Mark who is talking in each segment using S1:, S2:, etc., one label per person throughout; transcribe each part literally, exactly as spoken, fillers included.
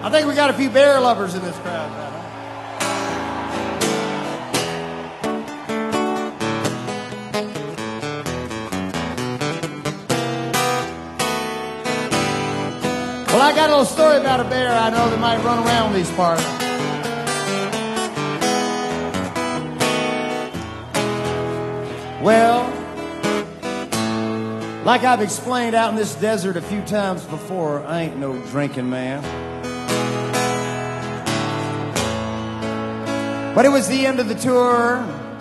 S1: I think we got a few bear lovers in this crowd now. Well, I got a little story about a bear I know that might run around these parts. Well, like I've explained out in this desert a few times before, I ain't no drinking man. But it was the end of the tour.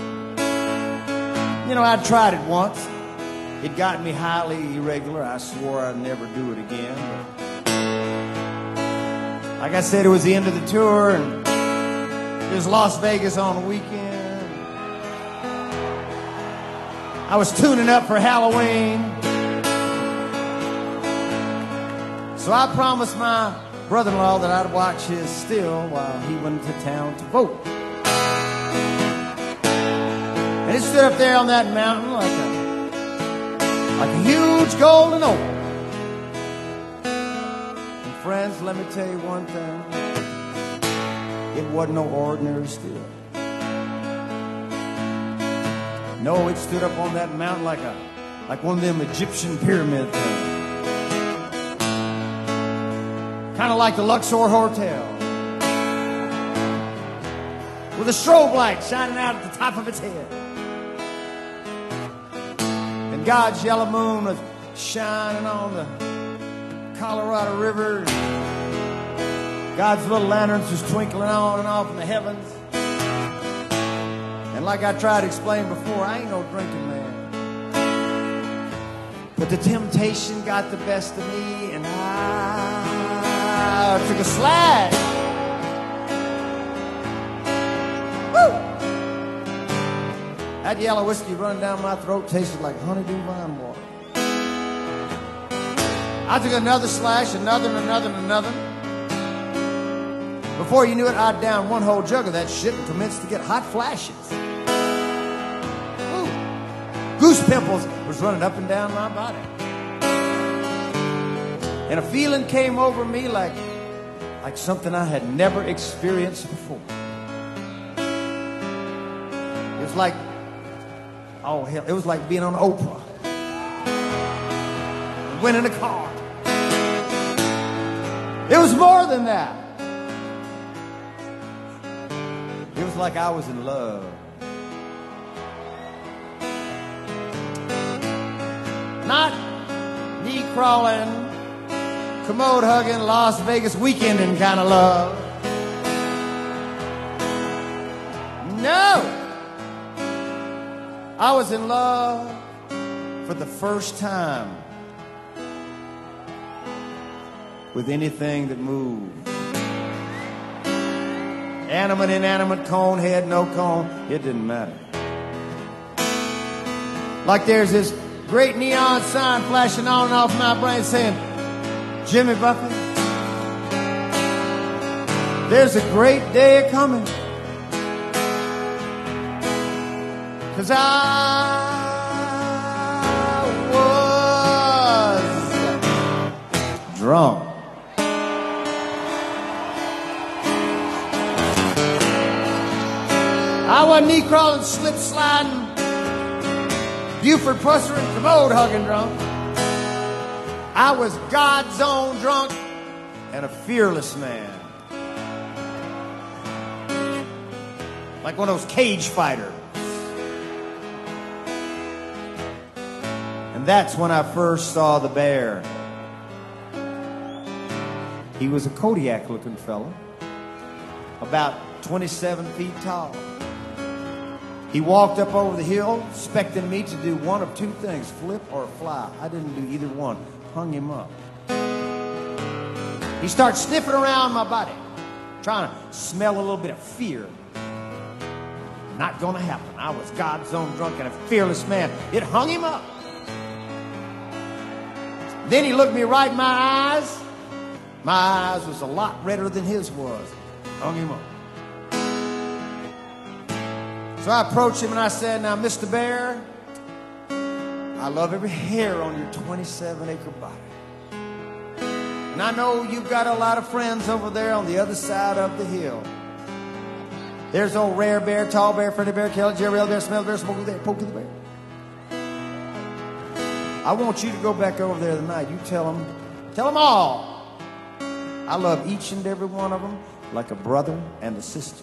S1: You know, I'd tried it once. It got me highly irregular. I swore I'd never do it again. But like I said, it was the end of the tour, and it was Las Vegas on the weekend. I was tuning up for Halloween. So I promised my brother-in-law that I'd watch his still while he went to town to vote. And it stood up there on that mountain like a, like a huge golden oak. And friends, let me tell you one thing. It wasn't no ordinary still. No, it stood up on that mountain like a, like one of them Egyptian pyramid things. Kind of like the Luxor Hotel. With a strobe light shining out at the top of its head. And God's yellow moon was shining on the Colorado River. God's little lanterns was twinkling on and off in the heavens. And like I tried to explain before, I ain't no drinking man. But the temptation got the best of me, and I took a slide. Woo! That yellow whiskey running down my throat tasted like honeydew vine water. I took another slash, another, and another, and another. Before you knew it, I'd down one whole jug of that shit and commenced to get hot flashes. Ooh. Goose pimples was running up and down my body. And a feeling came over me like, like something I had never experienced before. It was like, oh hell, it was like being on Oprah. Winning a car. It was more than that. It was like I was in love. Not knee crawling, commode hugging, Las Vegas weekending kind of love. No, I was in love for the first time with anything that moved. Animate, inanimate, cone, head, no cone, it didn't matter. Like there's this great neon sign flashing on and off my brain saying, Jimmy Buffett, there's a great day coming. 'Cause I was drunk. I wasn't knee crawling, slip sliding, Buford pussering, commode hugging drunk. I was God's own drunk and a fearless man. Like one of those cage fighters. And that's when I first saw the bear. He was a Kodiak looking fella, about twenty-seven feet tall. He walked up over the hill, expecting me to do one of two things, flip or fly. I didn't do either one. Hung him up. He starts sniffing around my body, trying to smell a little bit of fear. Not gonna happen. I was God's own drunk and a fearless man. It hung him up. Then he looked me right in my eyes. My eyes was a lot redder than his was. Hung him up. So I approached him and I said, now, Mister Bear, I love every hair on your twenty-seven acre body. And And I know you've got a lot of friends over there on the other side of the hill. There's old Rare Bear, Tall Bear, Freddy Bear, Kelly, Jerry L. Bear, Smell Bear, Smokey Bear, Pokey the Bear. I want you to go back over there tonight. You tell them, tell them all. I love each and every one of them like a brother and a sister.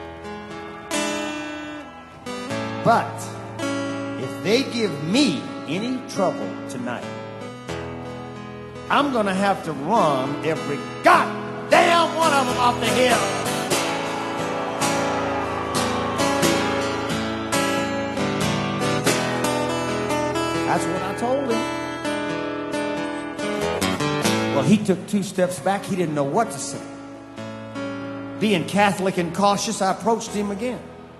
S1: But if they give me any trouble tonight, I'm going to have to run every goddamn one of them off the hill. That's what I told him. Well, he took two steps back. He didn't know what to say. Being Catholic and cautious, I approached him again.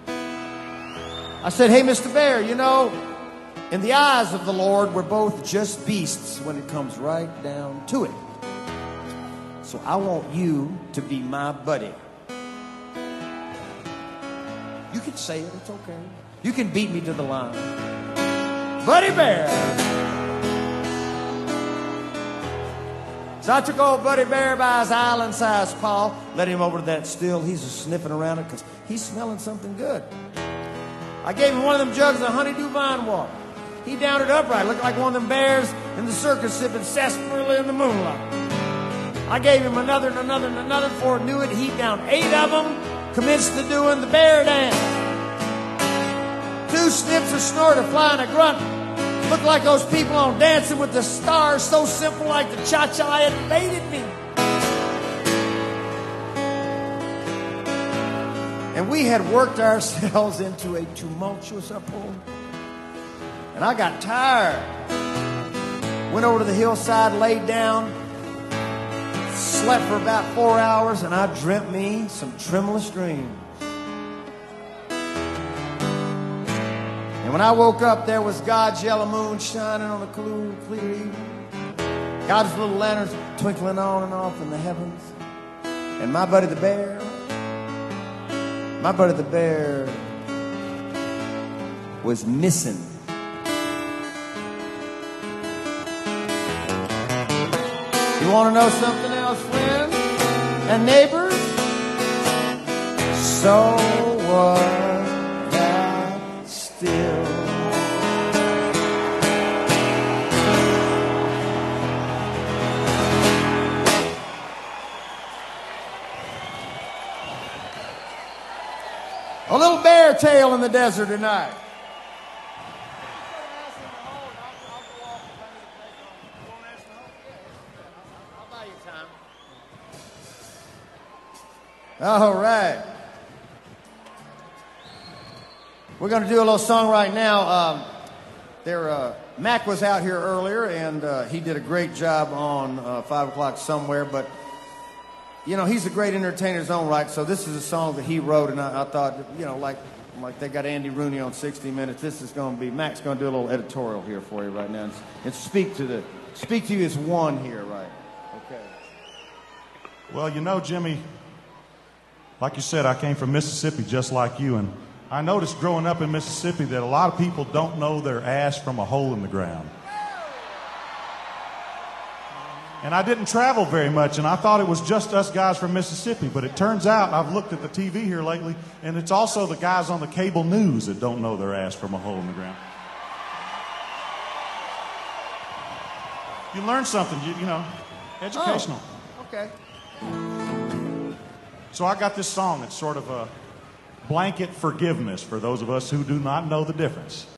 S1: I said, hey, Mister Bear, you know, in the eyes of the Lord, we're both just beasts when it comes right down to it. So I want you to be my buddy. You can say it, it's okay. You can beat me to the line. Buddy Bear. So I took old Buddy Bear by his island-sized paw, led him over to that still. He's just sniffing around it because he's smelling something good. I gave him one of them jugs of honeydew vine water. He downed it upright, looked like one of them bears in the circus sipping sarsaparilla in the moonlight. I gave him another and another and another. Before I knew it, he downed eight of them, commenced to doing the bear dance. Two snips, a snort, a fly, and a grunt. Looked like those people on Dancing with the Stars, so simple like the cha-cha had invaded me. And we had worked ourselves into a tumultuous uproar. And I got tired. Went over to the hillside, laid down, slept for about four hours, and I dreamt me some tremulous dreams. And when I woke up, there was God's yellow moon shining on the clear, clear evening. God's little lanterns twinkling on and off in the heavens. And my buddy the bear, my buddy the bear was missing. You want to know something else, friends and neighbors? So was that still. A little bear tail in the desert tonight. All right. We're going to do a little song right now. Um, there, uh, Mac was out here earlier, and uh, he did a great job on uh, five o'clock Somewhere, but you know, he's a great entertainer in his own right, so this is a song that he wrote, and I, I thought, you know, like like they got Andy Rooney on sixty minutes, this is going to be, Mac's going to do a little editorial here for you right now, and, and speak to the, speak to you as one here, right? Okay.
S2: Well, you know, Jimmy, like you said, I came from Mississippi just like you, and I noticed growing up in Mississippi that a lot of people don't know their ass from a hole in the ground. And I didn't travel very much, and I thought it was just us guys from Mississippi, but it turns out, I've looked at the T V here lately, and it's also the guys on the cable news that don't know their ass from a hole in the ground. You learn something, you, you know, educational.
S1: Oh, okay.
S2: So I got this song. It's sort of a blanket forgiveness for those of us who do not know the difference.